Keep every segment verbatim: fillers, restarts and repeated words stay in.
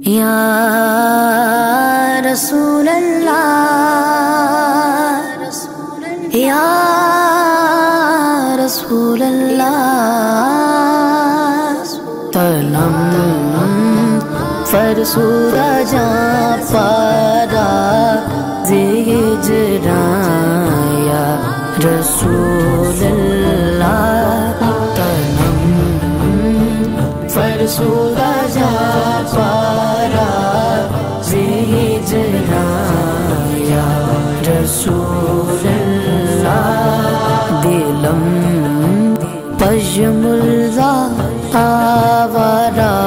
یا رسول اللہ یا رسول اللہ تنم فرسودہ جاں پارا زہجران یا رسول اللہ تنم فرسودہ جاں پارا زہجران یا رسول اللہ دلم پژمردہ آوارا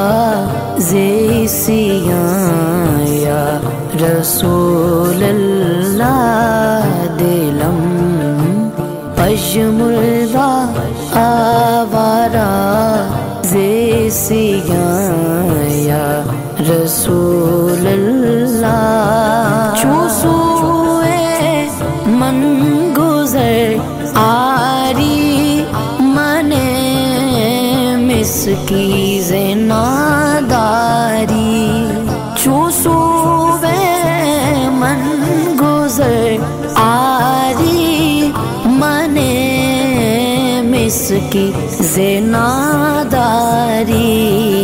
زیسیاں یا رسول اللہ دلم پژمردہ آوارا زیسیاں یا رسول اللہ چوسوئے من گزر آری من مسکیز ناداری چوسوئے من گزر آری من مسکیز ناداری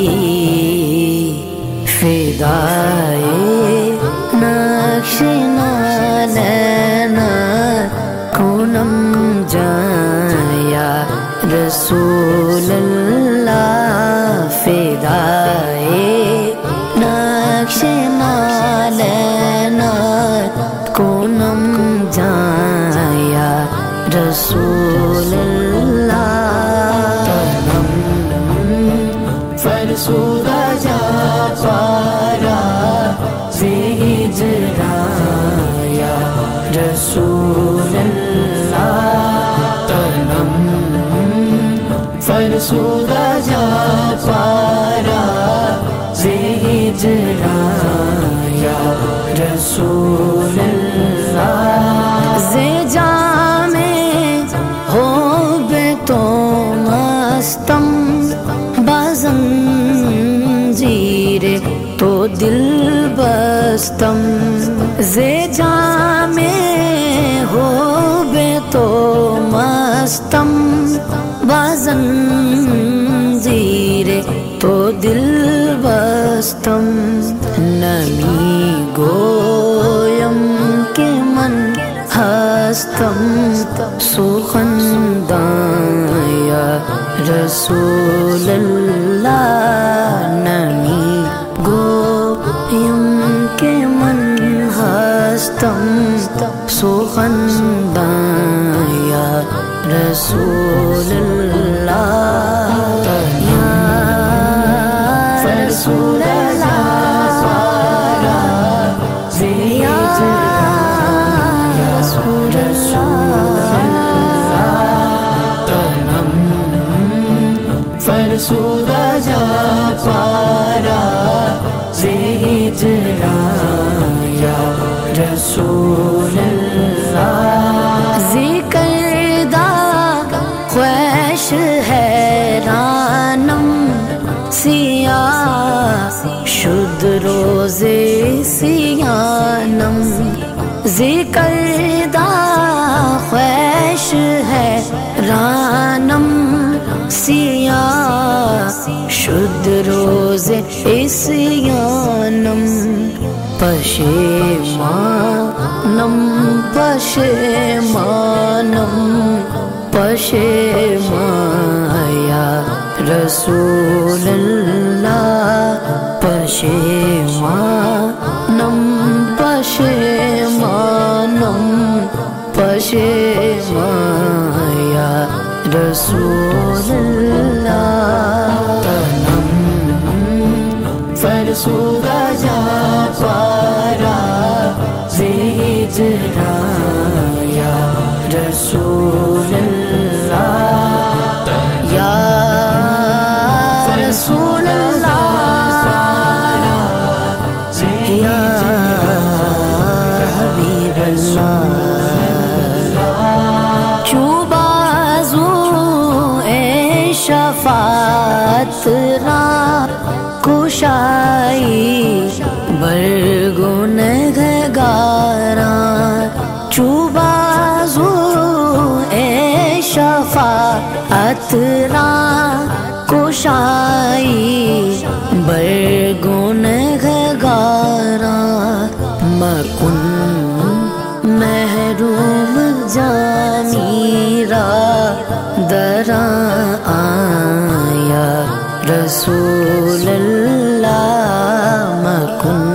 فدائے نقش نالینا کنم جان یا رسول اللہ فدائے نقش نالینا کنم جان یا رسول اللہ فرسودہ جا پارا زہجران یا رسول اللہ تنم فرسودہ جا پارا زہجران یا رسول اللہ زی جام ہو بے تو مستم بازنجیر تو دل بستم زی جام ہو بے تو مستم بازنجیر تو دل بستم نمی گویم کہ من ہستم سخندان یا رسول اللہ نمی گویم کہ من ہستم سخندان یا رسول اللہ یا رسول اللہ یا رسول اللہ تنم فرسودہ جا پارا زہجران یا رسول اللہ ذکر دا خویش حیرانم سیاہ شد روزے سیانم ذکر دا خویش حیرانم سیاہ شد روزے سیانم پشیمانم پشیمانم پشیمان یا رسول اللہ پشیمانم پشیمانم پشیمان یا رسول اللہ تنم فرسودہ جا پارا زہجران یا رسول اللہ یا رسول اللہ یا حبیب اللہ چوبازو اے شفاعت را کشائی خطرہ کشائی برگن گارا مکن محروم جامیرا درا آیا رسول اللہ مکن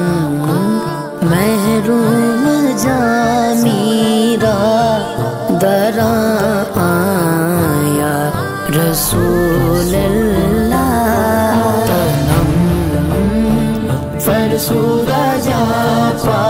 محروم جامیرا درا آیا رسول اللہ تنم فرسودہ جا پا